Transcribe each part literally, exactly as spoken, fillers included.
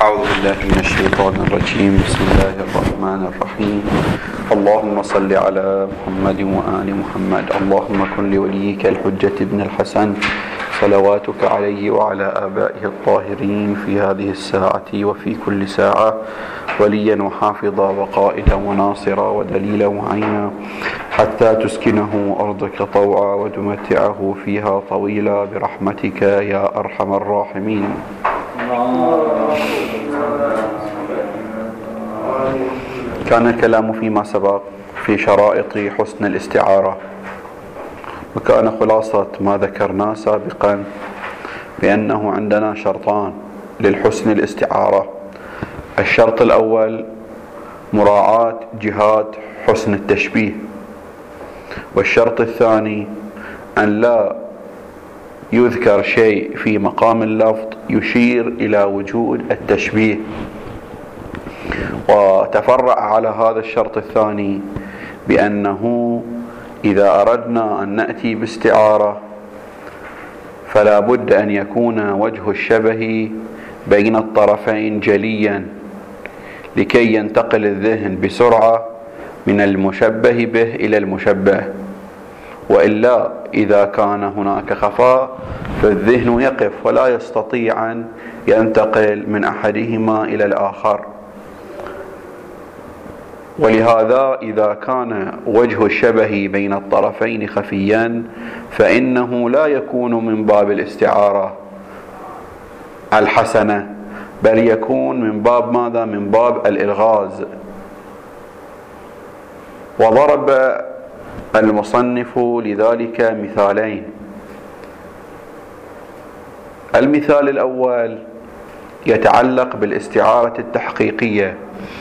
أعوذ بالله من الشيطان الرجيم. بسم الله الرحمن الرحيم. اللهم صل على محمد وآل محمد. اللهم كن لوليك الحجة ابن الحسن صلواتك عليه وعلى آبائه الطاهرين في هذه الساعة وفي كل ساعة وليا وحافظا وقائدا وناصرا ودليلا وعينا حتى تسكنه أرضك طوعا وتمتعه فيها طويلا برحمتك يا أرحم الراحمين. كان الكلام فيما سبق في شرائط حسن الاستعارة، وكان خلاصة ما ذكرناه سابقا بأنه عندنا شرطان للحسن الاستعارة. الشرط الأول مراعاة جهات حسن التشبيه، والشرط الثاني أن لا يذكر شيء في مقام اللفظ يشير إلى وجود التشبيه. وتفرع على هذا الشرط الثاني بأنه إذا أردنا أن نأتي باستعارة فلا بد أن يكون وجه الشبه بين الطرفين جليا لكي ينتقل الذهن بسرعة من المشبه به إلى المشبه، وإلا إذا كان هناك خفاء فالذهن يقف ولا يستطيع أن ينتقل من أحدهما إلى الآخر. ولهذا إذا كان وجه الشبه بين الطرفين خفيا فإنه لا يكون من باب الاستعارة الحسنة، بل يكون من باب ماذا؟ من باب الإلغاز. وضرب المصنف لذلك مثالين. المثال الأول يتعلق بالاستعارة التحقيقية،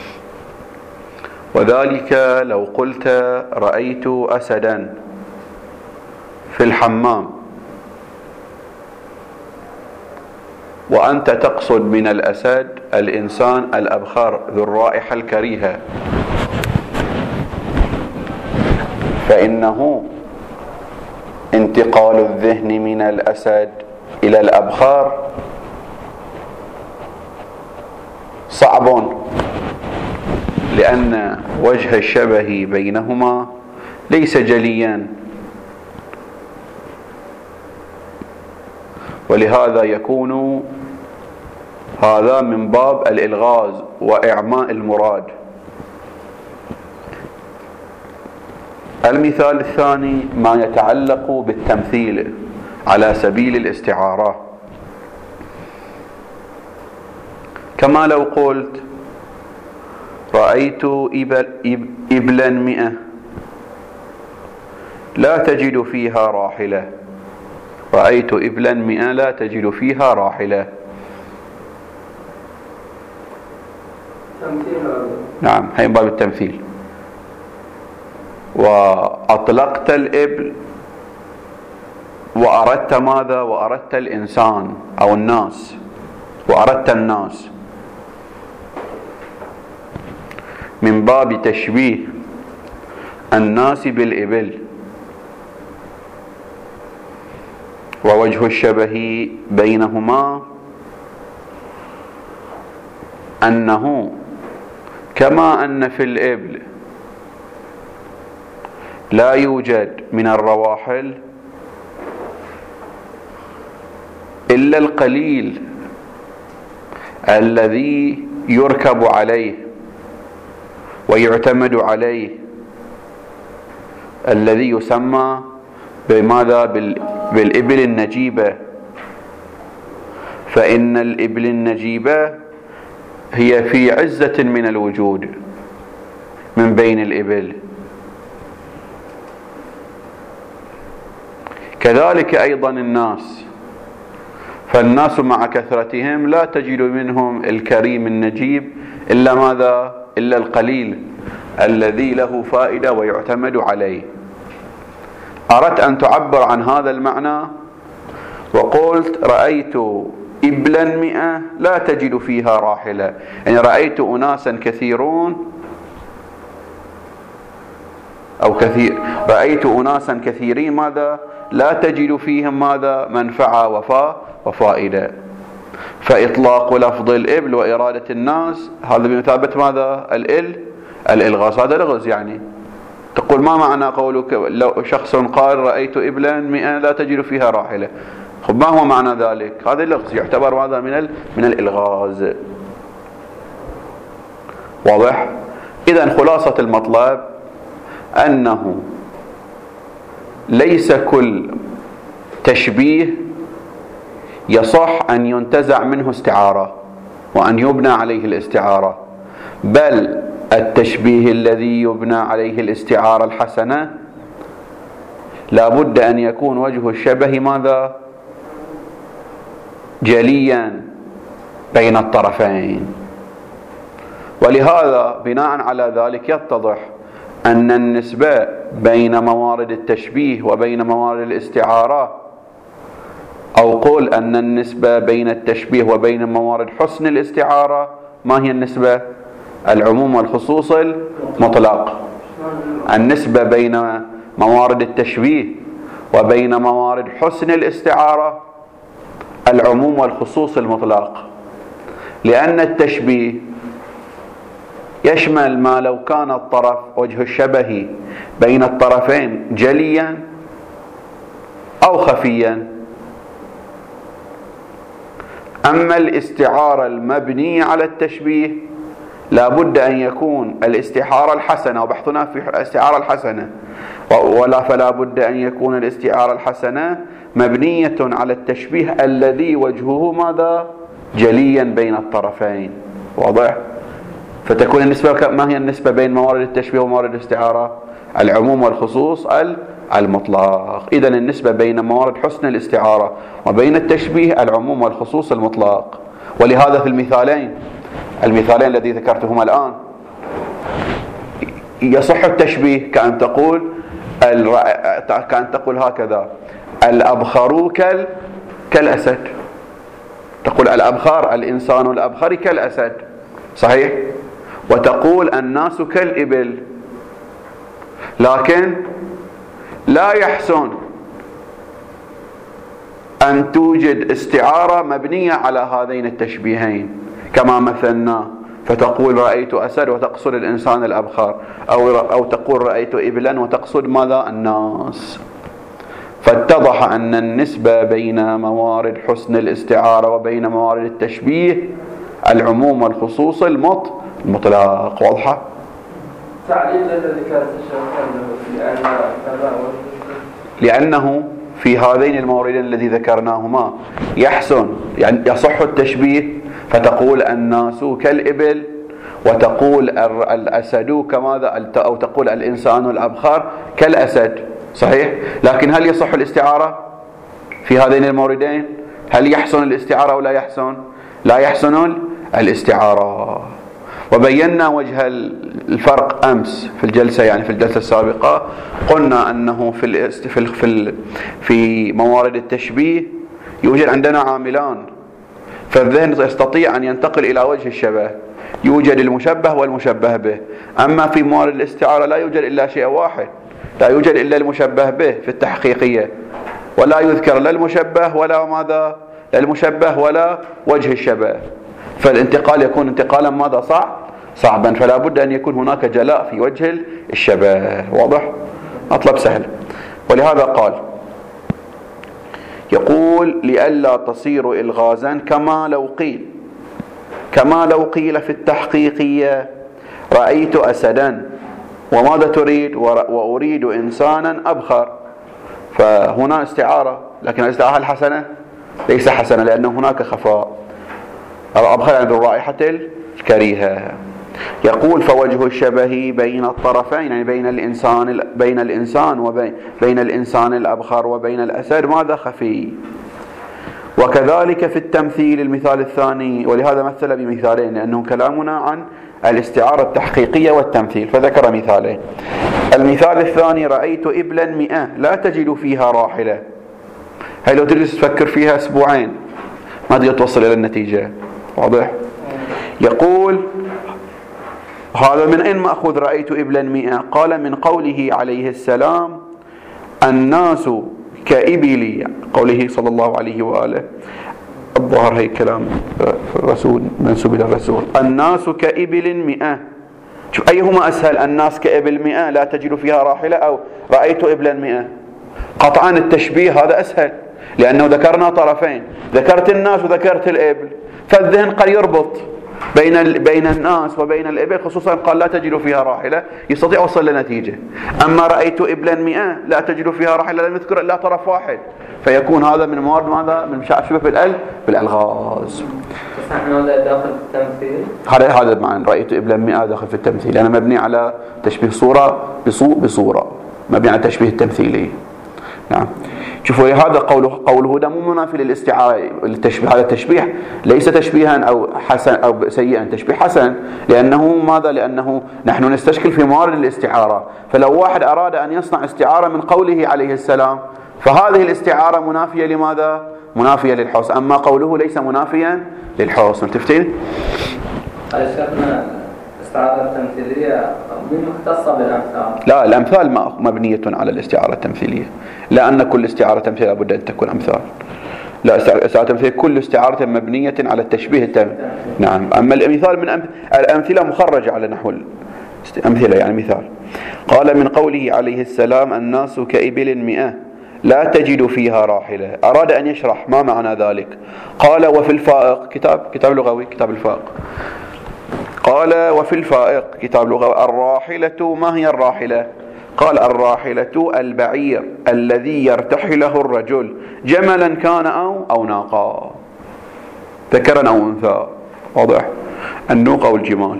وذلك لو قلت رأيت أسدا في الحمام، وأنت تقصد من الأسد الإنسان الأبخر ذو الرائحة الكريهة، فإنه انتقال الذهن من الأسد إلى الأبخار صعب، لأن وجه الشبه بينهما ليس جليا، ولهذا يكون هذا من باب الإلغاز وإعماء المراد. المثال الثاني ما يتعلق بالتمثيل على سبيل الاستعارة، كما لو قلت رأيت إبلا مئة لا تجد فيها راحلة. رأيت إبلا مئة لا تجد فيها راحلة. نعم، هي باب التمثيل. وأطلقت الإبل وأردت ماذا؟ وأردت الإنسان أو الناس، وأردت الناس من باب تشبيه الناس بالإبل. ووجه الشبه بينهما أنه كما أن في الإبل لا يوجد من الرواحل إلا القليل الذي يركب عليه ويعتمد عليه، الذي يسمى بماذا؟ بالإبل النجيبة. فإن الإبل النجيبة هي في عزة من الوجود من بين الإبل. كذلك أيضا الناس، فالناس مع كثرتهم لا تجد منهم الكريم النجيب إلا ماذا؟ إلا القليل الذي له فائدة ويعتمد عليه. أردت أن تعبر عن هذا المعنى وقلت رأيت إبلا مئة لا تجد فيها راحلة، يعني رأيت أناسا كثيرون أو كثير رأيت أناسا كثيرين ماذا؟ لا تجد فيهم ماذا؟ منفعة وفاء وفائدة. فإطلاق لفظ الإبل وإرادة الناس هذا بمثابة ماذا؟ الإل الإلغاز. هذا لغز. يعني تقول ما معنى قولك لو شخص قال رأيت إبلا مئة لا تجد فيها راحلة؟ خب ما هو معنى ذلك؟ هذا اللغز يعتبر ماذا؟ من من الإلغاز. واضح؟ إذن خلاصة المطلب أنه ليس كل تشبيه يصح أن ينتزع منه استعارة وأن يبنى عليه الاستعارة، بل التشبيه الذي يبنى عليه الاستعارة الحسنة لا بد أن يكون وجه الشبه ماذا؟ جليا بين الطرفين. ولهذا بناء على ذلك يتضح أن النسبة بين موارد التشبيه وبين موارد الاستعارة، أو قول أن النسبة بين التشبيه وبين موارد حسن الاستعارة ما هي النسبة؟ العموم والخصوص المطلق. النسبة بين موارد التشبيه وبين موارد حسن الاستعارة العموم والخصوص المطلق، لأن التشبيه يشمل ما لو كان الطرف وجه الشبه بين الطرفين جليا أو خفيا. أما الاستعارة المبنية على التشبيه لا بد أن يكون الاستعارة الحسنة، وبحثنا في الاستعارة الحسنة، ولا فلا بد أن يكون الاستعارة الحسنة مبنية على التشبيه الذي وجهه ماذا؟ جليا بين الطرفين. واضح؟ فتكون النسبة ما هي النسبة بين موارد التشبيه وموارد الاستعارة؟ العموم والخصوص المطلق. إذن النسبة بين موارد حسن الاستعارة وبين التشبيه العموم والخصوص المطلق. ولهذا في المثالين المثالين الذي ذكرتهما الآن يصح التشبيه كأن تقول كأن تقول هكذا: الأبخر كالأسد. تقول الأبخر الإنسان الأبخر كالأسد، صحيح؟ وتقول الناس كالإبل. لكن لا يحسن أن توجد استعارة مبنية على هذين التشبيهين كما مثلنا، فتقول رأيت أسد وتقصد الإنسان الأبخر، أو أو تقول رأيت إبلا وتقصد ماذا؟ الناس. فاتضح أن النسبة بين موارد حسن الاستعارة وبين موارد التشبيه العموم والخصوص المطلق. واضحة؟ تعليل الذي كانت الشيخ لأنه في هذين الموردين الذي ذكرناهما يحسن يعني يصح التشبيه، فتقول الناس كالإبل وتقول الأسد كماذا، أو تقول الإنسان الأبخر كالأسد، صحيح؟ لكن هل يصح الاستعارة في هذين الموردين؟ هل يحسن الاستعارة ولا يحسن؟ لا يحسن الاستعارة. وبينا وجه الفرق أمس في الجلسة، يعني في الجلسة السابقة قلنا أنه في في في موارد التشبيه يوجد عندنا عاملان، فالذهن يستطيع أن ينتقل إلى وجه الشبه، يوجد المشبه والمشبه به. أما في موارد الاستعارة لا يوجد إلا شيء واحد، لا يوجد إلا المشبه به في التحقيقية، ولا يذكر لا المشبه ولا ماذا، لا المشبه ولا وجه الشبه، فالانتقال يكون انتقالا ماذا؟ صعب صعبا، فلا بد أن يكون هناك جلاء في وجه الشبه. واضح؟ مطلب سهل. ولهذا قال يقول لئلا تصير إلغازا كما لو قيل كما لو قيل في التحقيقية رأيت أسدا وماذا تريد؟ وأريد إنسانا أبخر. فهنا استعارة، لكن الاستعارة الحسنة ليس حسنة لأن هناك خفاء. الأبخر عند الرائحة الكريهة. يقول فوجه الشبه بين الطرفين، يعني بين الإنسان بين الإنسان وبين بين الإنسان الأبخر وبين الأسد ماذا؟ خفي. وكذلك في التمثيل المثال الثاني، ولهذا مثل بمثالين لأنه كلامنا عن الاستعارة التحقيقية والتمثيل، فذكر مثالين. المثال الثاني رأيت إبلا مئة لا تجد فيها راحلة. هاي لو تجلس تفكر فيها أسبوعين ما تقدر توصل إلى النتيجة. واضح؟ يقول هذا من أين مأخذ رأيت إبلا مئة؟ قال من قوله عليه السلام الناس كإبلي، قوله صلى الله عليه وآله الظاهر هي كلام الرسول منسوب إلى الرسول. الناس كإبل مئة، شوف أيهما أسهل، الناس كإبل مئة لا تجد فيها راحلة أو رأيت إبلا مئة؟ قطعا التشبيه هذا أسهل، لأنه ذكرنا طرفين، ذكرت الناس وذكرت الإبل، فالذهن قد يربط بين بين الناس وبين الإبل، خصوصا قال لا تجد فيها راحلة، يستطيع وصل لنتيجة. أما رأيت إبلا مئة لا تجد فيها راحلة لم يذكر إلا طرف واحد، فيكون هذا من موارد ماذا؟ من شبه بالأل بالألغاز. هذا داخل في التمثيل، هذا هذا معنى رأيت إبلا مئة داخل في التمثيل، لأنه يعني مبني على تشبيه صورة بصورة، مبني على تشبيه التمثيلي. نعم. شوفوا هذا قوله قوله ده مو منافي للاستعارة، التشبيه هذا التشبيه ليس تشبيها أو حسن أو سيئا، تشبيه حسن، لأنه ماذا؟ لأنه نحن نستشكل في موارد الاستعارة، فلو واحد أراد أن يصنع استعارة من قوله عليه السلام فهذه الاستعارة منافية لماذا؟ منافية للحسن، أما قوله ليس منافيا للحسن. تفتين؟ الاستعارة التمثيلية مو مختصة بالأمثال. لا، الأمثال مبنية على الاستعارة التمثيلية، لا أن كل استعارة تمثيلية لابد أن تكون أمثال، لا، استعارة تمثيلية كل استعارة مبنية على التشبيه التم. نعم. أما المثال من أمث... الأمثلة مخرجة على نحو الأمثلة، يعني مثال قال من قوله عليه السلام الناس كإبل مئة لا تجد فيها راحلة، أراد أن يشرح ما معنى ذلك، قال وفي الفائق، كتاب كتاب لغوي، كتاب الفائق، قال وفي الفائق كتاب لغة الراحلة، ما هي الراحلة؟ قال الراحلة البعير الذي يرتحله الرجل، جملا كان أو أو ناقا، ذكرا أو أنثى، واضح؟ النوق أو الجمال.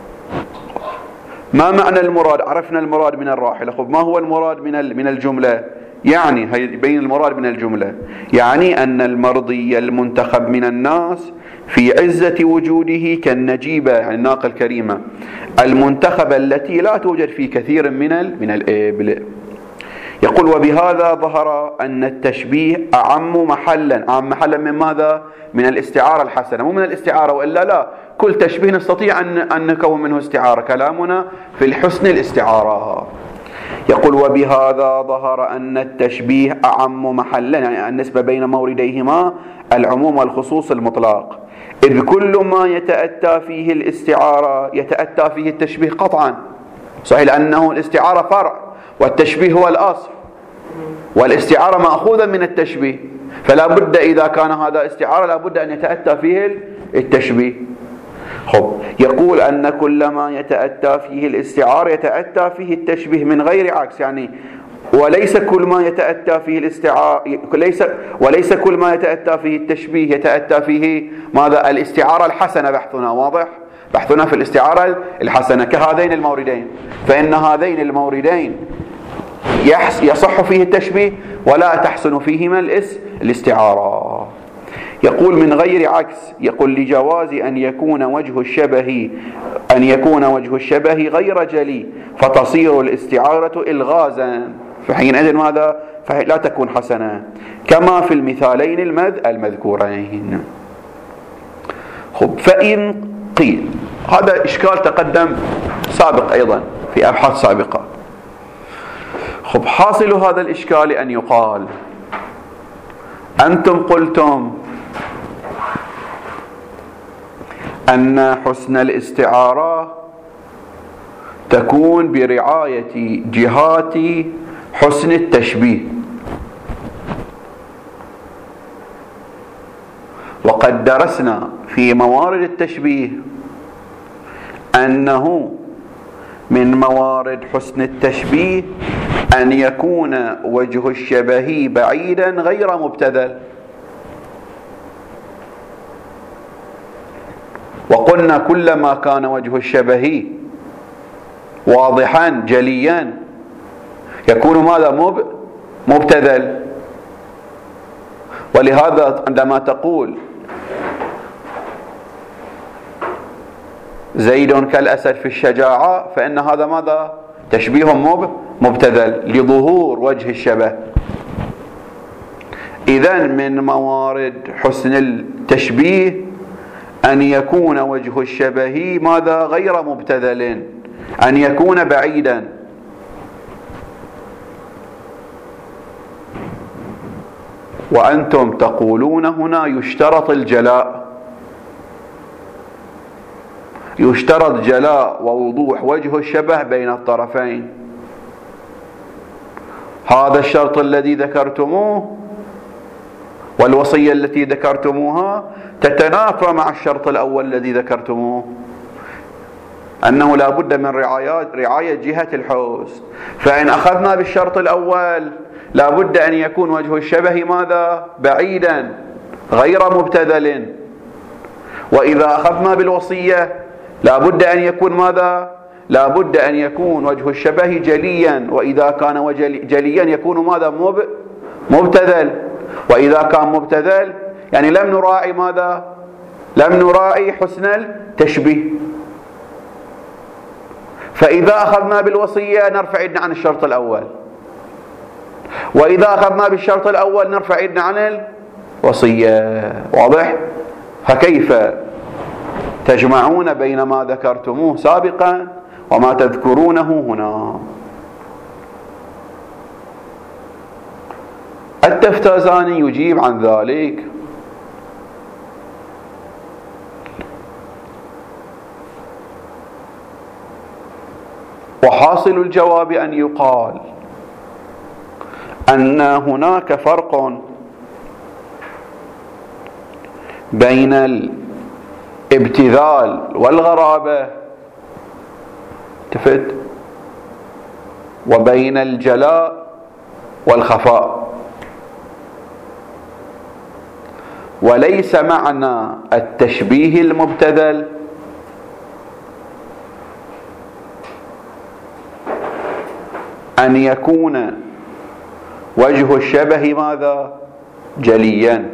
ما معنى المراد؟ عرفنا المراد من الراحلة، خب ما هو المراد من من الجملة؟ يعني هي بين المراد من الجملة، يعني أن المرضي المنتخب من الناس في عزة وجوده كالنجيبة، يعني الناقة الكريمة المنتخبة التي لا توجد في كثير من ال من الإبل. يقول وبهذا ظهر أن التشبيه أعم محلا، أعم محلا من ماذا؟ من الاستعارة الحسنة، مو من الاستعارة، وإلا لا، كل تشبيه نستطيع أن أن نكون منه استعارة، كلامنا في الحسن الاستعارة. يقول وبهذا ظهر أن التشبيه أعم محلا، يعني النسبة بين مورديهما العموم والخصوص المطلق، إذ كل ما يتأتى فيه الاستعارة يتأتى فيه التشبيه قطعا، صحيح، لأنه الاستعارة فرع والتشبيه هو الأصل، والاستعارة مأخوذة من التشبيه، فلا بد إذا كان هذا استعارة لا بد أن يتأتى فيه التشبيه. خب، يقول أن كل ما يتأتى فيه الاستعارة يتأتى فيه التشبيه من غير عكس، يعني وليس كل ما يتأتى فيه الاستعارة ليس وليس كل ما يتأتى فيه التشبيه يتأتى فيه ماذا؟ الاستعارة الحسنة. بحثنا واضح، بحثنا في الاستعارة الحسنة كهذين الموردين، فإن هذين الموردين يصح فيه التشبيه ولا تحسن فيهما الاستعارة. يقول من غير عكس، يقول لجواز أن يكون وجه الشبه أن يكون وجه الشبه غير جلي فتصير الاستعارة إلغازا، فحينئذ ماذا؟ فلا تكون حسنة، كما في المثالين المذ المذكورين. خب، فإن قيل، هذا إشكال تقدم سابق أيضا في أبحاث سابقة. خب، حاصل هذا الإشكال أن يقال أنتم قلتم أن حسن الاستعارة تكون برعاية جهات حسن التشبيه، وقد درسنا في موارد التشبيه أنه من موارد حسن التشبيه أن يكون وجه الشبه بعيدا غير مبتذل، وقلنا كلما كان وجه الشبه واضحا جليا يكون ماذا؟ مبتذل. ولهذا عندما تقول زيد كالأسد في الشجاعة فإن هذا ماذا؟ تشبيه مبتذل لظهور وجه الشبه. إذن من موارد حسن التشبيه أن يكون وجه الشبه ماذا؟ غير مبتذل، أن يكون بعيدا. وأنتم تقولون هنا يشترط الجلاء، يشترط جلاء ووضوح وجه الشبه بين الطرفين. هذا الشرط الذي ذكرتموه والوصية التي ذكرتموها تتنافى مع الشرط الأول الذي ذكرتموه، أنه لا بد من رعاية رعاية جهة الحسن. فإن أخذنا بالشرط الأول لا بد أن يكون وجه الشبه ماذا؟ بعيدا غير مبتذل. وإذا أخذنا بالوصية لا بد أن يكون ماذا؟ لا بد أن يكون وجه الشبه جليا، وإذا كان جليا يكون ماذا؟ مبتذل. وإذا كان مبتذل يعني لم نراعي ماذا؟ لم نراعي حسن التشبيه. فإذا أخذنا بالوصية نرفع يدنا عن الشرط الأول، وإذا أخذنا بالشرط الأول نرفع يدنا عن الوصية. واضح؟ فكيف تجمعون بين ما ذكرتموه سابقا وما تذكرونه هنا؟ التفتازاني يجيب عن ذلك وحاصل الجواب أن يقال أن هناك فرق بين الابتذال والغرابة تفت وبين الجلاء والخفاء، وليس معنى التشبيه المبتذل أن يكون وجه الشبه ماذا؟ جليا،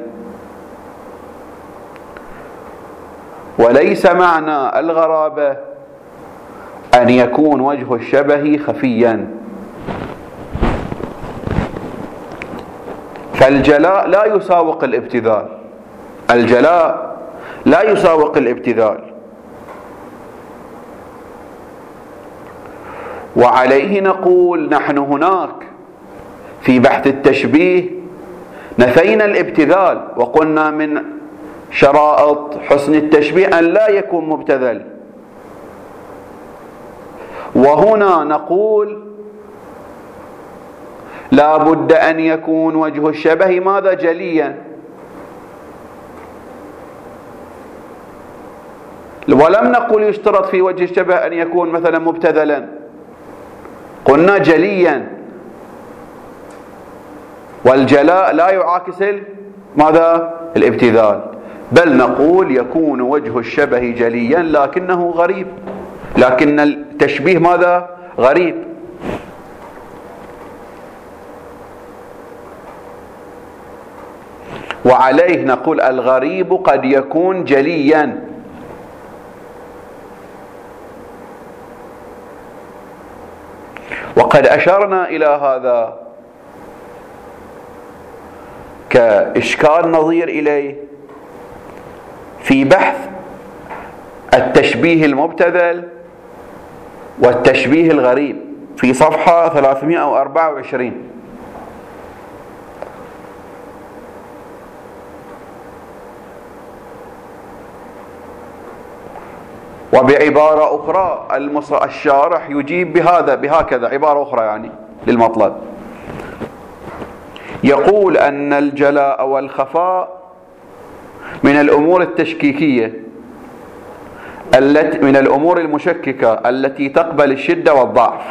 وليس معنى الغرابة أن يكون وجه الشبه خفيا. فالجلاء لا يساوق الابتذال، الجلاء لا يساوق الابتذال. وعليه نقول نحن هناك في بحث التشبيه نفينا الابتذال وقلنا من شرائط حسن التشبيه أن لا يكون مبتذل، وهنا نقول لا بد أن يكون وجه الشبه ماذا؟ جليا. ولم نقل يشترط في وجه الشبه أن يكون مثلا مبتذلا، قلنا جليا، والجلاء لا يعاكس ماذا؟ الابتذال، بل نقول يكون وجه الشبه جليا لكنه غريب، لكن التشبيه ماذا؟ غريب. وعليه نقول الغريب قد يكون جليا، وقد أشرنا إلى هذا كإشكال نظير إليه في بحث التشبيه المبتذل والتشبيه الغريب في صفحة ثلاثمائة وأربعة وعشرين. وبعبارة أخرى الشارح يجيب بهذا بهكذا عبارة أخرى يعني للمطلب، يقول أن الجلاء والخفاء من الأمور التشكيكية التي من الأمور المشككة التي تقبل الشدة والضعف.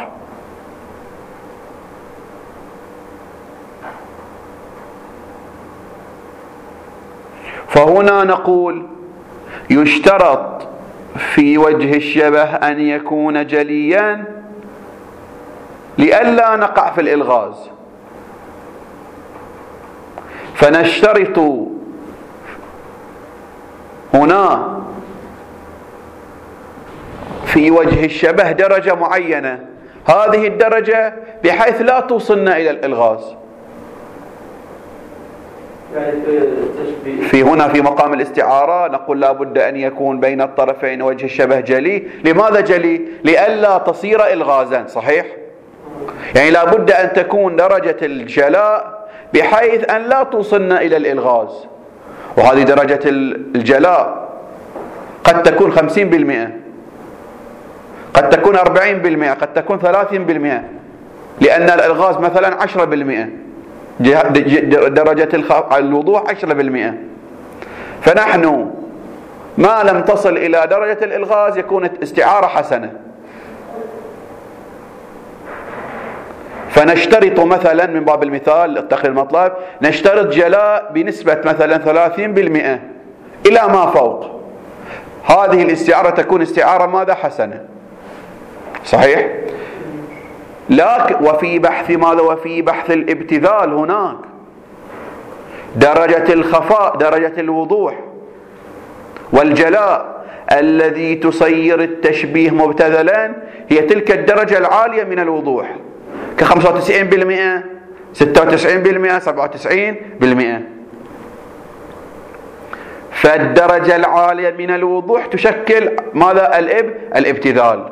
فهنا نقول يشترط في وجه الشبه أن يكون جليا لئلا نقع في الإلغاز، فنشترط هنا في وجه الشبه درجة معينة، هذه الدرجة بحيث لا توصلنا إلى الإلغاز. في هنا في مقام الاستعارة نقول لا بد أن يكون بين الطرفين وجه الشبه جلي. لماذا جلي؟ لئلا تصير إلغازا، صحيح؟ يعني لا بد أن تكون درجة الجلاء بحيث أن لا توصلنا إلى الإلغاز. وهذه درجة الجلاء قد تكون خمسين بالمئة، قد تكون أربعين بالمئة، قد تكون ثلاثين بالمئة، لأن الإلغاز مثلا عشرة بالمئة، درجة الوضوح عشرة بالمئة. فنحن ما لم تصل إلى درجة الإلغاز يكون استعارة حسنة. فنشترط مثلا من باب المثال التقرير المطلب، نشترط جلاء بنسبة مثلا ثلاثين بالمئة إلى ما فوق، هذه الاستعارة تكون استعارة ماذا؟ حسنة. صحيح؟ لكن وفي بحث ماذا؟ وفي بحث الابتذال هناك درجة الخفاء، درجة الوضوح والجلاء الذي تصير التشبيه مبتذلا هي تلك الدرجة العالية من الوضوح، كخمسة وتسعين بالمئة، ستة وتسعين بالمئة، سبعة وتسعين بالمئة. فالدرجة العالية من الوضوح تشكل ماذا؟ الإب الابتذال.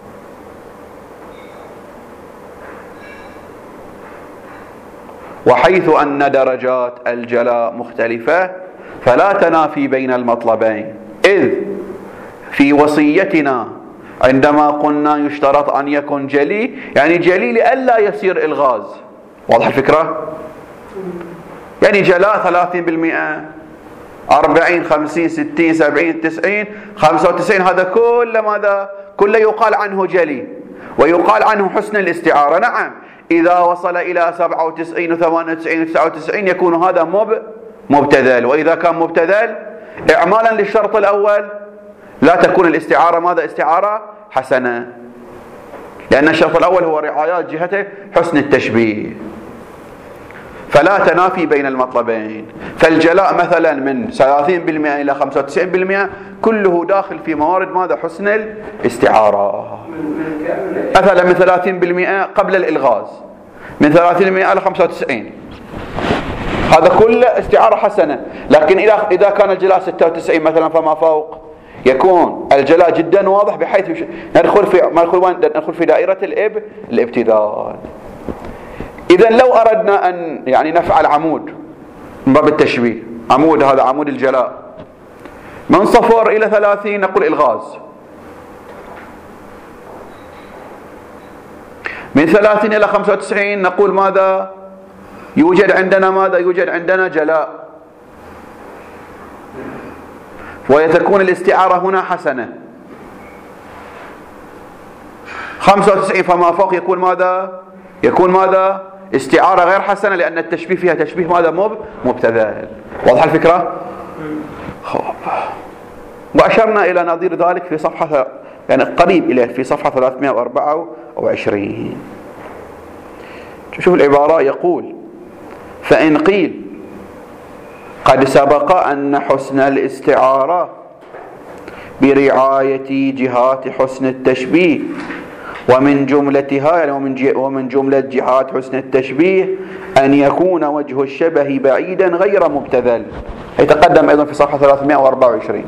وحيث أن درجات الجلاء مختلفة فلا تنافي بين المطلبين، إذ في وصيتنا عندما قلنا يشترط أن يكون جلي، يعني جلي لئلا يصير إلغاز. واضح الفكرة؟ يعني جلاء ثلاثين بالمئة، أربعين، خمسين، ستين، سبعين، تسعين، خمسة وتسعين، هذا كله ماذا؟ كله يقال عنه جلي ويقال عنه حسن الاستعارة. نعم، إذا وصل إلى سبعة وتسعين وثمانية وتسعين وتسعة وتسعين يكون هذا مب مبتذل. وإذا كان مبتذل إعمالا للشرط الأول لا تكون الاستعارة ماذا؟ استعارة حسنة، لأن الشرط الأول هو رعايات جهته حسن التشبيه. فلا تنافي بين المطلبين. فالجلاء مثلا من ثلاثين بالمئة إلى خمسة وتسعين بالمئة كله داخل في موارد ماذا؟ حسن الاستعارة. مثلا من ثلاثين بالمئة قبل الإلغاز، من ثلاثين بالمئة إلى خمسة وتسعين، هذا كله استعارة حسنة. لكن إذا إذا كان الجلاء ستة وتسعين مثلا فما فوق يكون الجلاء جدا واضح بحيث يش... ندخل في ما ندخل وين؟ ندخل في دائرة الإب الابتذال. إذا لو أردنا أن يعني نفعل عمود من باب التشبيه، عمود هذا عمود الجلاء من صفر إلى ثلاثين نقول إلغاز، من ثلاثين إلى خمسة وتسعين نقول ماذا؟ يوجد عندنا ماذا؟ يوجد عندنا جلاء، ويتكون الاستعارة هنا حسنة. خمسة وتسعين فما فوق يكون ماذا؟ يكون ماذا؟ استعارة غير حسنة، لأن التشبيه فيها تشبيه ماذا؟ مب مبتذل. واضح الفكرة؟ خب. وأشرنا إلى نظير ذلك في صفحة يعني قريب إليه في صفحة ثلاثمئة وأربعة وعشرين. شوف العبارة، يقول: فإن قيل قد سبق أن حسن الاستعارة برعاية جهات حسن التشبيه، ومن جملتها يعني ومن ومن جملة جهات حسن التشبيه أن يكون وجه الشبه بعيدا غير مبتذل. يتقدم أيضا في صفحة ثلاثمئة وأربعة وعشرين،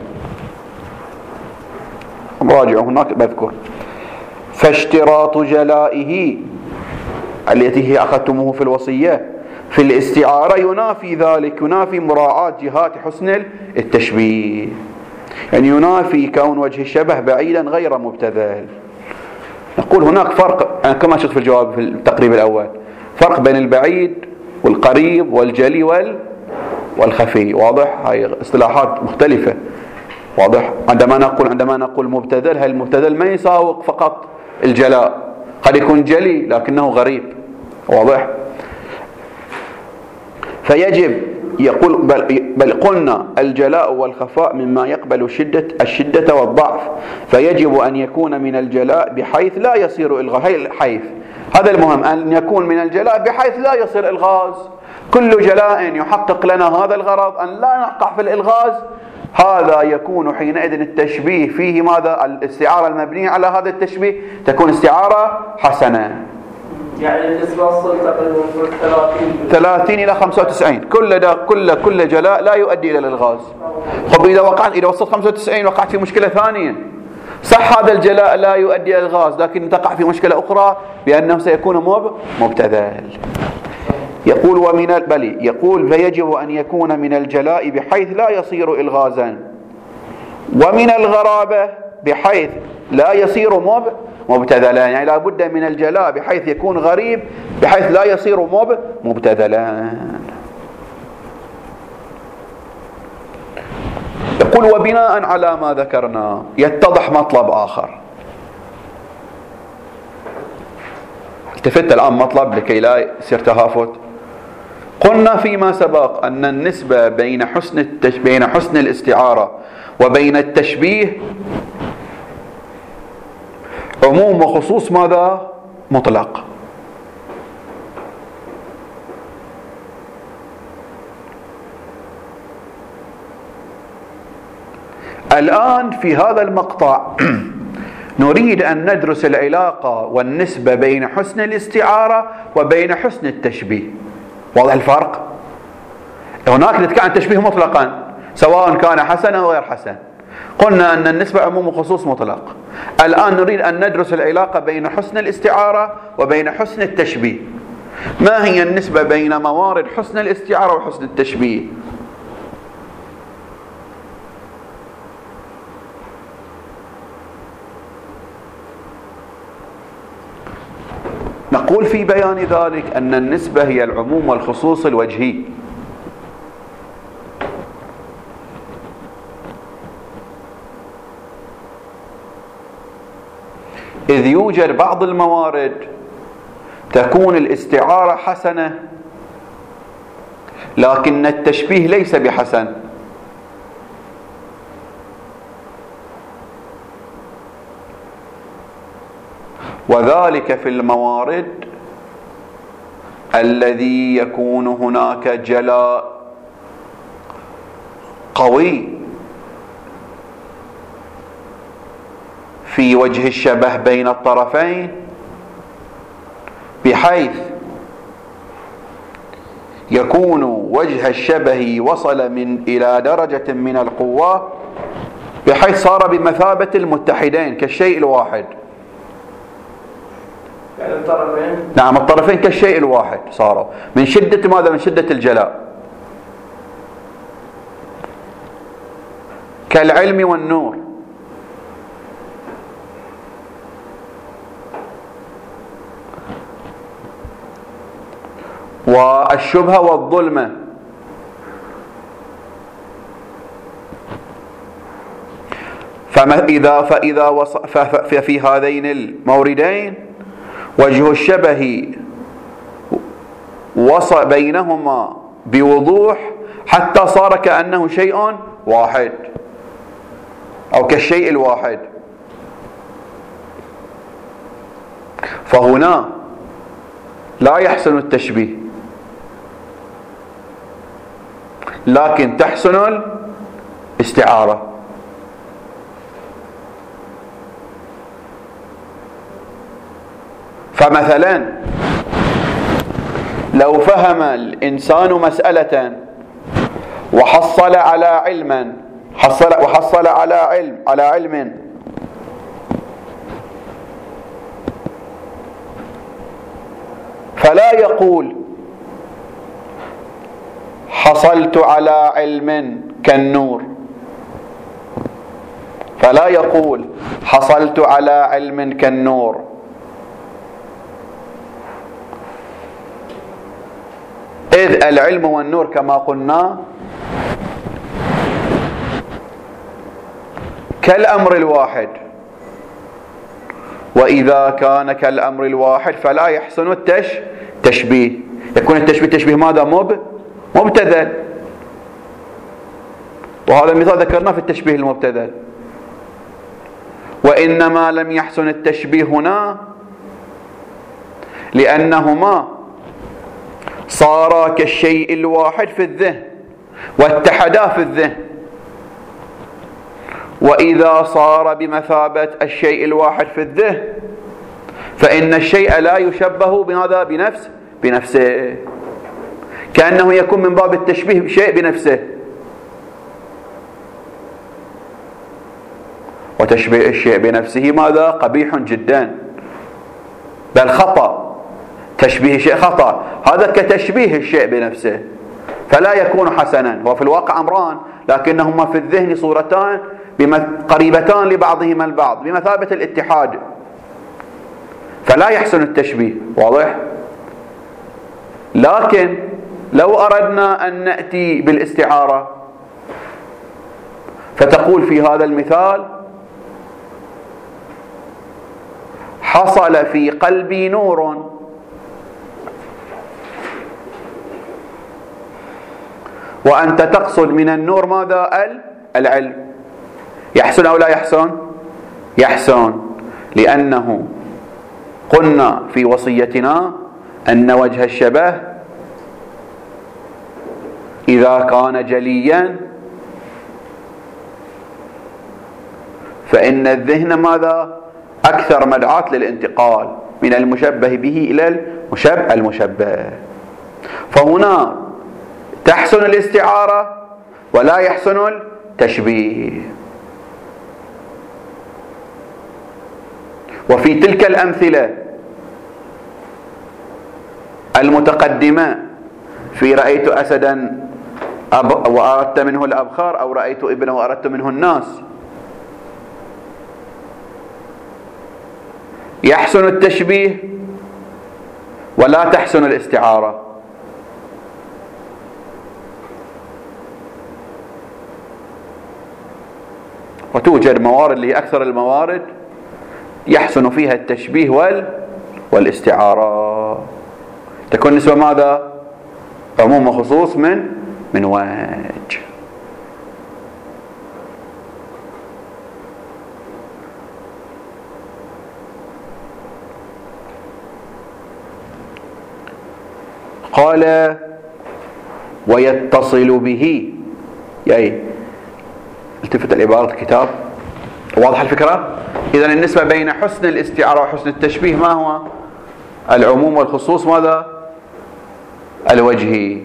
راجعوا هناك بذكر. فاشتراط جلائه التي هي أخذتموه في الوصية في الاستعارة ينافي ذلك، ينافي مراعاة جهات حسن التشبيه، يعني ينافي كون وجه الشبه بعيدا غير مبتذل. نقول هناك فرق، يعني كما شفت في الجواب في التقريب الأول، فرق بين البعيد والقريب والجلي وال والخفي. واضح؟ هاي اصطلاحات مختلفة. واضح؟ عندما نقول عندما نقول مبتذل، هل المبتذل ما يساوق فقط الجلاء، قد يكون جلي لكنه غريب. واضح؟ فيجب يقول بل, بل قلنا الجلاء والخفاء مما يقبل الشدة الشدة والضعف، فيجب أن يكون من الجلاء بحيث لا يصير إلغاز. الحيث هذا المهم، أن يكون من الجلاء بحيث لا يصير إلغاز. كل جلاء يحقق لنا هذا الغرض أن لا نقع في الإلغاز، هذا يكون حينئذ التشبيه فيه ماذا؟ الاستعارة المبنية على هذا التشبيه تكون استعارة حسنة. يعني النسبة وصل تقريبا ثلاثين ثلاثين إلى خمسة وتسعين، كل ده كل كل جلاء لا يؤدي إلى الإلغاز. خب إذا وقعت إذا وصلت خمسة وتسعين وقعت في مشكلة ثانية، صح هذا الجلاء لا يؤدي إلى الإلغاز، لكن تقع في مشكلة أخرى بأنه سيكون مب مبتذل. يقول ومن بل يقول فيجب أن يكون من الجلاء بحيث لا يصير إلغازا، ومن الغرابة بحيث لا يصير مب مبتذلا، يعني لا بد من الجلاء بحيث يكون غريب بحيث لا يصير مب مبتذلا. يقول وبناء على ما ذكرنا يتضح مطلب آخر. التفت الآن مطلب لكي لا يصير تهافت. قلنا فيما سبق أن النسبة بين حسن التش... بين حسن الاستعارة وبين التشبيه عموم وخصوص ماذا؟ مطلق. الآن في هذا المقطع نريد أن ندرس العلاقة والنسبة بين حسن الاستعارة وبين حسن التشبيه. واضح الفرق؟ هناك نتكلم عن التشبيه مطلقا سواء كان حسنا أو غير حسن، قلنا أن النسبة عموم وخصوص مطلق. الآن نريد أن ندرس العلاقة بين حسن الاستعارة وبين حسن التشبيه. ما هي النسبة بين موارد حسن الاستعارة وحسن التشبيه؟ نقول في بيان ذلك أن النسبة هي العموم والخصوص الوجهي. إذ يوجد بعض الموارد تكون الاستعارة حسنة لكن التشبيه ليس بحسن، وذلك في الموارد الذي يكون هناك جلاء قوي في وجه الشبه بين الطرفين بحيث يكون وجه الشبه وصل من إلى درجة من القوة بحيث صار بمثابة المتحدين كالشيء الواحد. يعني الطرفين نعم الطرفين كالشيء الواحد صاروا من شدة ماذا؟ من شدة الجلاء، كالعلم والنور. والشبهة والظلمة. فإذا فإذا وص... ففي هذين الموردين وجه الشبه وصل بينهما بوضوح حتى صار كأنه شيء واحد أو كالشيء الواحد. فهنا لا يحسن التشبيه لكن تحسن الاستعارة. فمثلا لو فهم الإنسان مسألة وحصل على علما حصل وحصل على علم على علم فلا يقول حصلت على علم كالنور، فلا يقول حصلت على علم كالنور، إذ العلم والنور كما قلنا كالأمر الواحد، وإذا كان كالأمر الواحد فلا يحسن التشبيه، يكون التشبيه تشبيه ماذا؟ مب مبتذل. وهذا المثال ذكرناه في التشبيه المبتذل. وإنما لم يحسن التشبيه هنا لأنهما صارا كالشيء الواحد في الذهن واتحدا في الذهن، وإذا صار بمثابة الشيء الواحد في الذهن فإن الشيء لا يشبه بهذا بنفس بنفسه، كأنه يكون من باب التشبيه شيء بنفسه. وتشبيه الشيء بنفسه ماذا؟ قبيح جدا بل خطأ. تشبيه شيء خطأ، هذا كتشبيه الشيء بنفسه فلا يكون حسنا. هو في الواقع أمران لكنهما في الذهن صورتان قريبتان لبعضهما البعض بمثابة الاتحاد، فلا يحسن التشبيه. واضح؟ لكن لو أردنا أن نأتي بالاستعارة فتقول في هذا المثال: حصل في قلبي نور، وأنت تقصد من النور ماذا؟ العلم. يحسن أو لا يحسن؟ يحسن، لأنه قلنا في وصيتنا أن وجه الشبه إذا كان جليا فإن الذهن ماذا؟ أكثر مدعاة للانتقال من المشبه به إلى المشبه المشبه. فهنا تحسن الاستعارة ولا يحسن التشبيه. وفي تلك الأمثلة المتقدمة في رأيت أسدا وأردت منه الأبخار، أو رأيت ابنا وأردت منه الناس، يحسن التشبيه ولا تحسن الاستعارة. وتوجد موارد اللي هي أكثر الموارد يحسن فيها التشبيه وال والاستعارة. تكون نسبة ماذا؟ عموم وخصوص من من وجه. قال ويتصل به، يعني التفت العبارة الكتاب، واضح الفكرة؟ إذن النسبة بين حسن الاستعارة وحسن التشبيه ما هو؟ العموم والخصوص ماذا؟ الوجهي.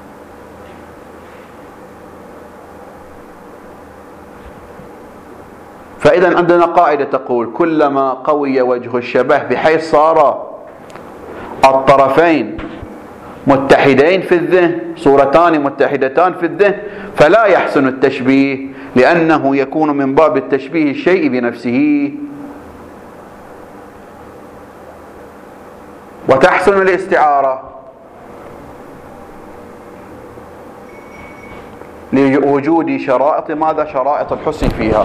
فإذا عندنا قاعدة تقول: كلما قوي وجه الشبه بحيث صار الطرفين متحدين في الذهن، صورتان متحدتان في الذهن، فلا يحسن التشبيه، لأنه يكون من باب التشبيه الشيء بنفسه. وتحسن الاستعارة لوجود شرائط ماذا؟ شرائط الحسن فيها.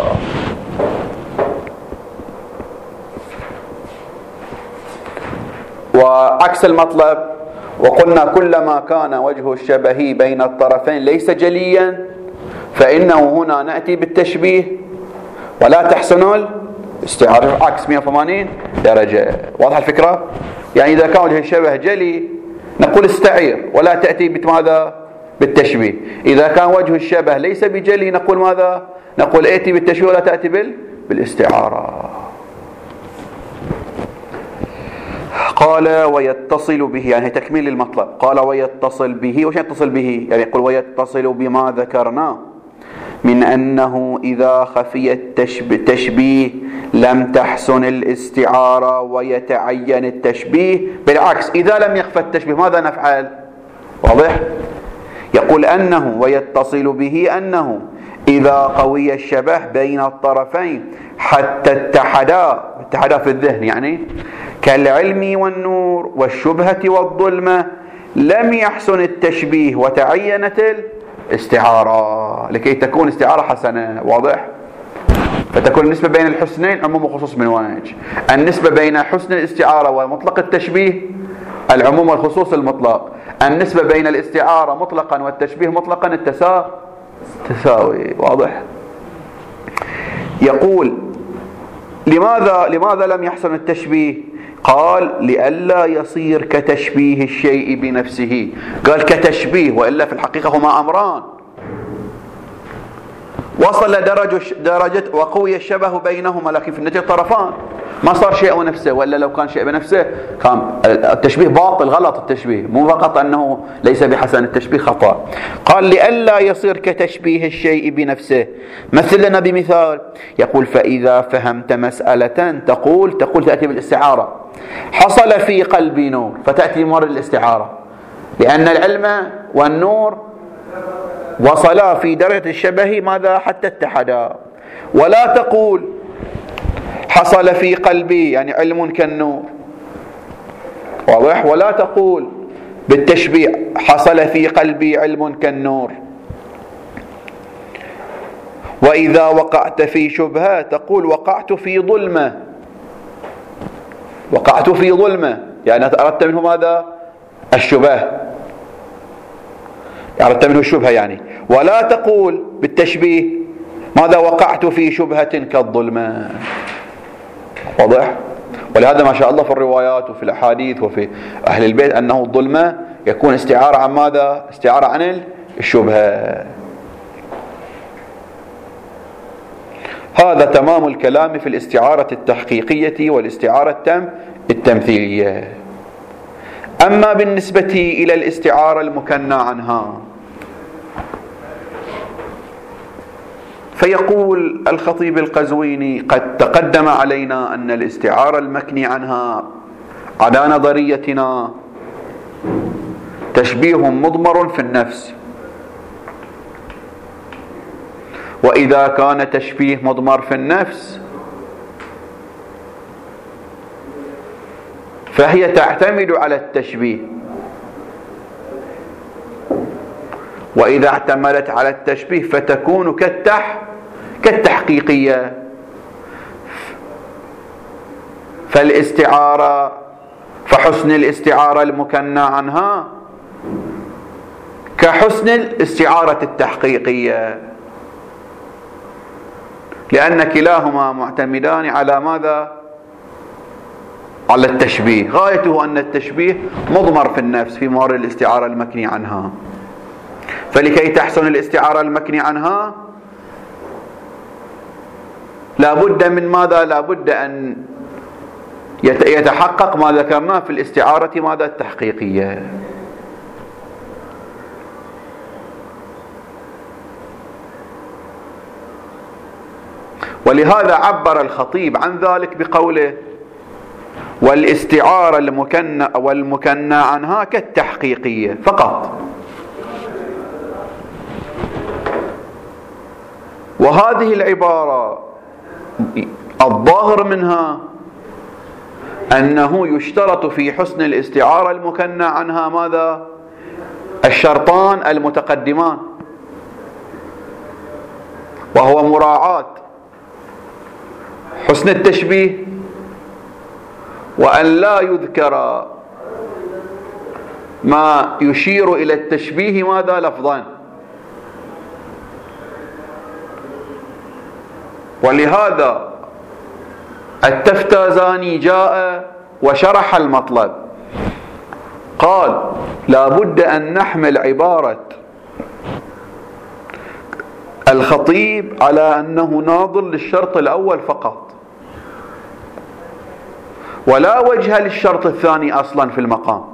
وعكس المطلب، وقلنا كلما كان وجه الشبه بين الطرفين ليس جليا فإنه هنا نأتي بالتشبيه ولا تحسن الاستعارة، عكس مئة وثمانين درجة. واضح الفكرة؟ يعني إذا كان وجه الشبه جلي نقول استعير ولا تأتي بماذا؟ بالتشبيه. إذا كان وجه الشبه ليس بجلي نقول ماذا؟ نقول ائتي بالتشبيه ولا تأتي بال... بالاستعارة. قال ويتصل به، يعني تكميل المطلب. قال ويتصل به، وش يتصل به؟ يعني يقول ويتصل بما ذكرناه من أنه إذا خفي التشبيه لم تحسن الاستعارة ويتعين التشبيه. بالعكس، إذا لم يخفى التشبيه ماذا نفعل؟ واضح؟ يقول أنه ويتصل به أنه إذا قوي الشبه بين الطرفين حتى اتحدا، اتحدا في الذهن يعني كالعلم والنور والشبهة والظلمة، لم يحسن التشبيه وتعينت الاستعارة لكي تكون استعارة حسنة. واضح؟ فتكون النسبة بين الحسنين عموم وخصوص من وجه. النسبة بين حسن الاستعارة ومطلق التشبيه العموم والخصوص المطلق. النسبة بين الاستعارة مطلقا والتشبيه مطلقا التسا... التساوي. واضح؟ يقول لماذا لماذا لم يحسن التشبيه؟ قال لئلا يصير كتشبيه الشيء بنفسه. قال كتشبيه، وإلا في الحقيقة هما أمران. وصل درجة, درجة وقوي الشبه بينهما، لكن في النتيجة طرفان ما صار شيء بنفسه، ولا لو كان شيء بنفسه كان التشبيه باطل غلط. التشبيه مو فقط أنه ليس بحسن، التشبيه خطأ. قال لئلا يصير كتشبيه الشيء بنفسه. مثل لنا بمثال، يقول فإذا فهمت مسألة تقول تقول تأتي بالاستعارة حصل في قلبي نور، فتأتي بمورد الاستعارة، لأن العلم والنور وصلا في درجة الشبه ماذا حتى اتحدا. ولا تقول حصل في قلبي يعني علم كالنور، واضح؟ ولا تقول بالتشبيه حصل في قلبي علم كالنور. وإذا وقعت في شبهة تقول وقعت في ظلمة، وقعت في ظلمة يعني أردت منه ماذا؟ الشبه، أردت منه الشبهة يعني. ولا تقول بالتشبيه ماذا؟ وقعت في شبهة كالظلمة. واضح؟ ولهذا ما شاء الله في الروايات وفي الأحاديث وفي أهل البيت أنه الظلمة يكون استعارة عن ماذا؟ استعارة عن الشبهة. هذا تمام الكلام في الاستعارة التحقيقية والاستعارة التم التمثيلية. أما بالنسبة إلى الاستعارة المكنى عنها، فيقول الخطيب القزويني قد تقدم علينا أن الاستعارة المكني عنها على نظريتنا تشبيه مضمر في النفس، وإذا كان تشبيه مضمر في النفس فهي تعتمد على التشبيه، وإذا اعتمدت على التشبيه فتكون كالتح كالتحقيقية. فالاستعارة فحسن الاستعارة المكنى عنها كحسن الاستعارة التحقيقية، لأن كلاهما معتمدان على ماذا؟ على التشبيه. غايته أن التشبيه مضمر في النفس في مورد الاستعارة المكني عنها. فلكي تحسن الاستعارة المكني عنها لا بد من ماذا؟ لا بد أن يتحقق ما ذكرناه في الاستعارة ماذا؟ التحقيقية. ولهذا عبر الخطيب عن ذلك بقوله والاستعارة المكنى والمكنى عنها كالتحقيقية فقط. وهذه العبارة الظاهر منها أنه يشترط في حسن الاستعارة المكنى عنها ماذا؟ الشرطان المتقدمان، وهو مراعاة حسن التشبيه، وأن لا يذكر ما يشير إلى التشبيه ماذا؟ لفظا. ولهذا التفتازاني جاء وشرح المطلب، قال لا بد أن نحمل عبارة الخطيب على أنه ناظر للشرط الأول فقط، ولا وجه للشرط الثاني أصلا في المقام.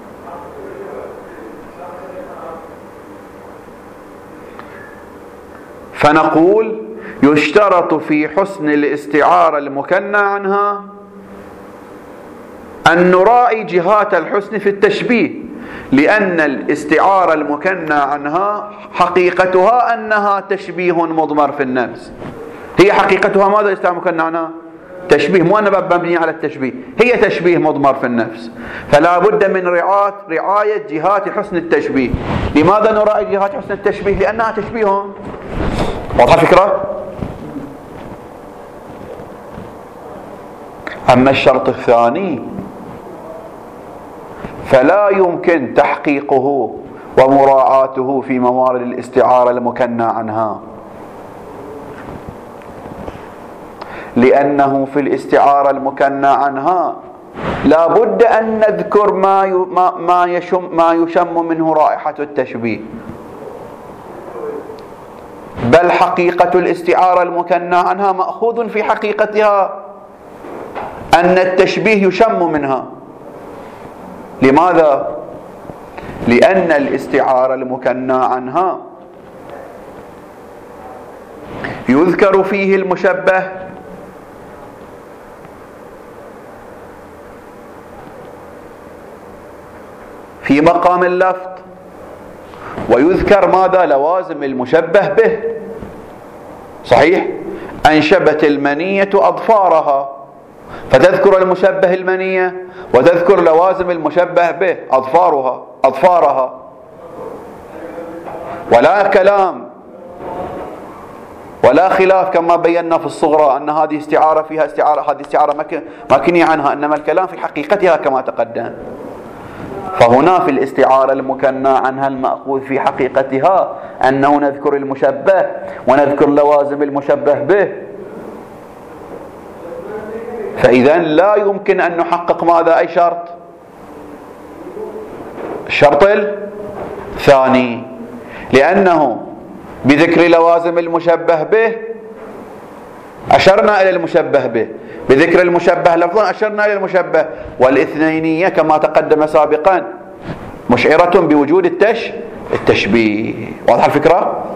فنقول يشترط في حسن الاستعارة المكنى عنها أن نراعي جهات الحسن في التشبيه، لأن الاستعارة المكنى عنها حقيقتها أنها تشبيه مضمر في النفس. هي حقيقتها ماذا الاستعارة المكنى عنها؟ تشبيه، مو أنها مبنية على التشبيه، هي تشبيه مضمر في النفس. فلا بد من رعاية رعاية جهات حسن التشبيه. لماذا نراعي جهات حسن التشبيه؟ لأنها تشبيه. واضحة الفكرة؟ أما الشرط الثاني فلا يمكن تحقيقه ومراعاته في موارد الاستعارة المكنى عنها، لأنه في الاستعارة المكنى عنها لا بد أن نذكر ما ما يشم ما يشم منه رائحة التشبيه، بل حقيقة الاستعارة المكنى عنها مأخوذ في حقيقتها أن التشبيه يشم منها. لماذا؟ لأن الاستعارة المكنى عنها يذكر فيه المشبه في مقام اللفظ، ويذكر ماذا؟ لوازم المشبه به. صحيح؟ أنشبت المنية أظفارها، فتذكر المشبه المنية وتذكر لوازم المشبه به أظفارها أظفارها ولا كلام ولا خلاف كما بينا في الصغرى أن هذه استعارة فيها استعارة، هذه استعارة مكنية عنها، إنما الكلام في حقيقتها كما تقدم. فهنا في الاستعارة المكنى عنها المأخوذ في حقيقتها أنه نذكر المشبه ونذكر لوازم المشبه به. فإذا لا يمكن أن نحقق ماذا؟ أي شرط؟ الشرط الثاني، لأنه بذكر لوازم المشبه به أشرنا إلى المشبه به، بذكر المشبه لفظا أشرنا إلى المشبه، والاثنينية كما تقدم سابقا مشعرة بوجود التش التشبيه. واضح الفكرة؟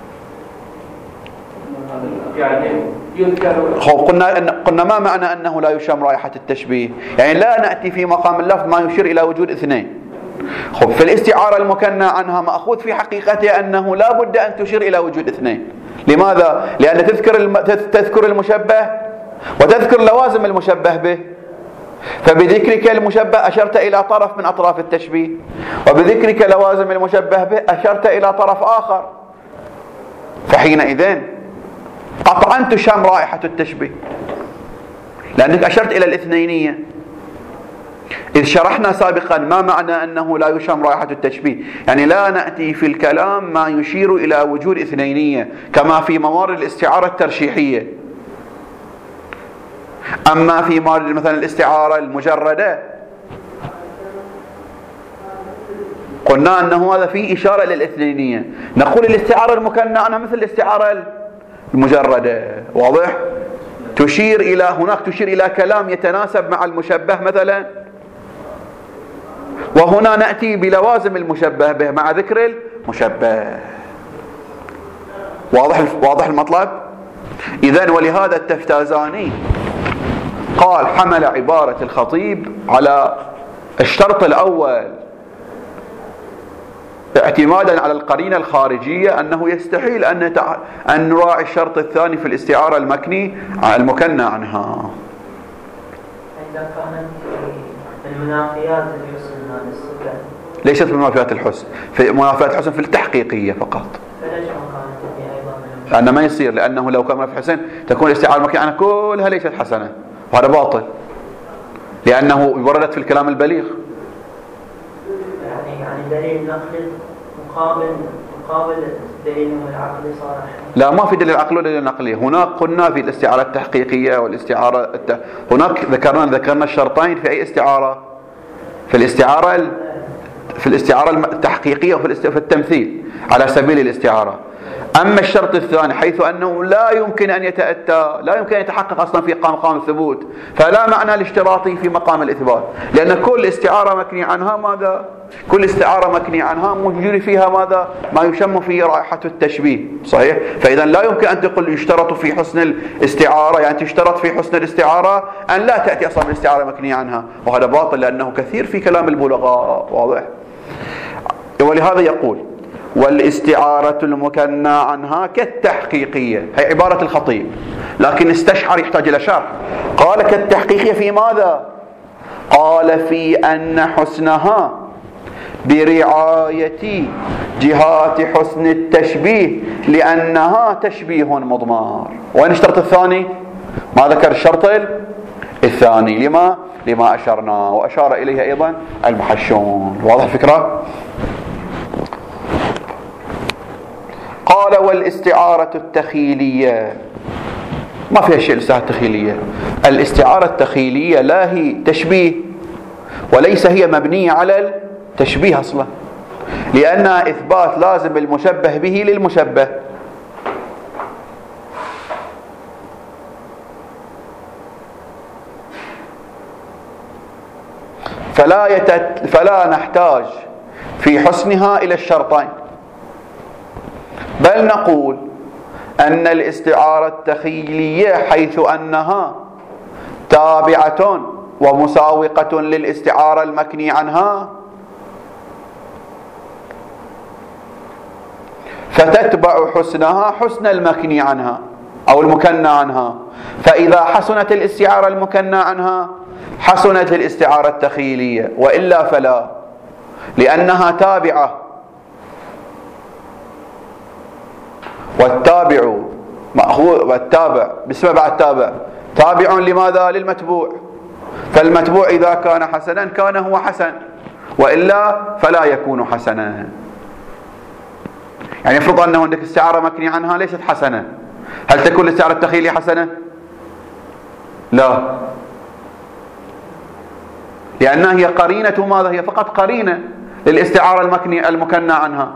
يعني قلنا إن قلنا ما معنى أنه لا يشم رائحة التشبيه؟ يعني لا نأتي في مقام اللفظ ما يشير إلى وجود اثنين. خب في الاستعارة المكنى عنها مأخوذ في حقيقتها أنه لا بد أن تشير إلى وجود اثنين. لماذا؟ لأن تذكر الم... تذكر المشبه وتذكر لوازم المشبه به، فبذكرك المشبه أشرت إلى طرف من أطراف التشبيه، وبذكرك لوازم المشبه به أشرت إلى طرف آخر، فحينئذ قطعا تشم رائحة التشبيه لأنك أشرت إلى الاثنينية. إذ شرحنا سابقا ما معنى أنه لا يشم رائحة التشبيه، يعني لا نأتي في الكلام ما يشير إلى وجود اثنينية كما في موارد الاستعارة الترشيحية. أما في موارد مثلا الاستعارة المجردة قلنا أنه هذا فيه إشارة للاثنينية، نقول الاستعارة المكنى عنها مثل الاستعارة المجردة. واضح؟ تشير إلى هناك تشير إلى كلام يتناسب مع المشبه مثلا، وهنا نأتي بلوازم المشبه به مع ذكر المشبه. واضح واضح المطلب؟ إذن ولهذا التفتازاني قال حمل عبارة الخطيب على الشرط الأول اعتمادا على القرينة الخارجية أنه يستحيل أن أن نراعي الشرط الثاني في الاستعارة المكني المكنى عنها. إذا كانت المنافيات الحسن هذه الصفة ليست في منافيات الحسن، في منافيات الحسن في التحقيقية فقط. فليش ما كانت في أيضا من لأنه ما يصير، لأنه لو كان منافي حسن تكون الاستعارة المكنية عنها كلها ليست حسنة، وهذا باطل لأنه وردت في الكلام البليغ. يعني يعني دليل نقلي مقابل مقابل دليل العقلي صالح. لا، ما في دليل عقلي ولا دليل نقلي. هناك قلنا في الاستعارة التحقيقية والاستعارة الت... هناك ذكرنا ذكرنا الشرطين في أي استعارة؟ في الاستعارة في الاستعارة التحقيقية وفي في التمثيل على سبيل الاستعارة. أما الشرط الثاني حيث أنه لا يمكن أن يتأتى لا يمكن أن يتحقق أصلا في مقام الثبوت، فلا معنى الاشتراطي في مقام الإثبات، لأن كل استعارة مكني عنها ماذا؟ كل استعارة مكني عنها موجود فيها ماذا؟ ما يشم فيه رائحة التشبيه. صحيح؟ فإذا لا يمكن أن تقول يشترط في حسن الاستعارة، يعني تشترط في حسن الاستعارة أن لا تأتي أصلا الاستعارة مكني عنها، وهذا باطل لأنه كثير في كلام البلغاء. واضح؟ ولهذا يقول والاستعارة المكنى عنها كالتحقيقية، هي عبارة الخطيب لكن استشعر يحتاج إلى شرح. قال كالتحقيقية في ماذا؟ قال في أن حسنها برعاية جهات حسن التشبيه لأنها تشبيه مضمار. وين الشرط الثاني؟ ما ذكر الشرط الثاني لما لما أشرنا وأشار إليه أيضا المحشون. واضح الفكرة؟ قال والاستعارة التخيلية ما فيها شيء الاستعارة التخيلية. الاستعارة التخيلية لا هي تشبيه وليس هي مبنية على التشبيه أصلا، لأنها إثبات لازم المشبه به للمشبه. فلا, يتت فلا نحتاج في حسنها إلى الشرطين، بل نقول أن الاستعارة التخيلية حيث أنها تابعة ومساوقة للاستعارة المكني عنها فتتبع حسنها حسن المكني عنها أو المكنى عنها، فإذا حسنت الاستعارة المكنى عنها حسنت الاستعارة التخيلية، وإلا فلا، لأنها تابعة، والتابع مأخوذ، والتابع بسبب التابع تابع لماذا؟ للمتبوع، فالمتبوع إذا كان حسنا كان هو حسن، وإلا فلا يكون حسنا. يعني افرض أنه عندك استعارة مكني عنها ليست حسنة، هل تكون الاستعارة التخيلية حسنة؟ لا، لأنها هي قرينة ماذا؟ هي فقط قرينة للاستعارة المكني المكنى عنها.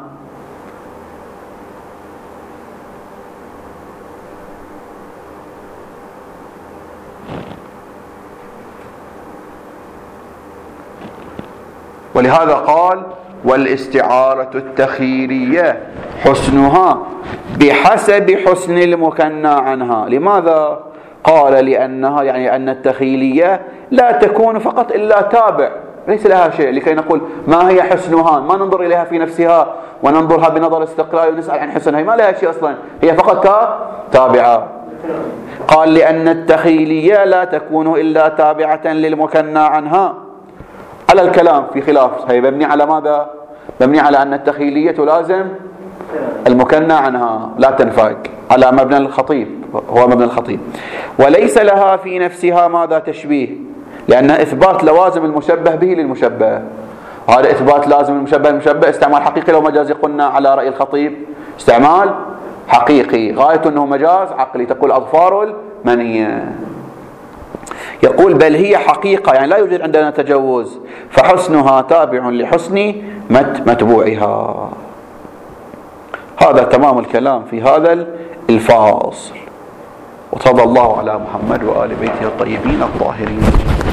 ولهذا قال والاستعارة التخيلية حسنها بحسب حسن المكنى عنها. لماذا؟ قال لأنها يعني أن التخيلية لا تكون فقط إلا تابع، ليس لها شيء، لكي نقول ما هي حسنها، ما ننظر إليها في نفسها وننظرها بنظر استقلالي ونسأل عن حسنها، ما لها شيء أصلا، هي فقط تابعة. قال لأن التخيلية لا تكون إلا تابعة للمكنى عنها. على الكلام في خلاف، هي مبني على ماذا؟ مبني على أن التخيلية تلازم المكنى عنها لا تنفك، على مبنى الخطيب، هو مبنى الخطيب. وليس لها في نفسها ماذا؟ تشبيه، لأن إثبات لوازم المشبه به للمشبه، هذا إثبات لازم المشبه المشبه استعمال حقيقي لو مجازي، قلنا على رأي الخطيب استعمال حقيقي، غاية أنه مجاز عقلي، تقول أظفار المنية. يقول بل هي حقيقة، يعني لا يوجد عندنا تجوز، فحسنها تابع لحسن متبوعها. هذا تمام الكلام في هذا الفاصل. وصلى الله على محمد وآل بيته الطيبين الطاهرين.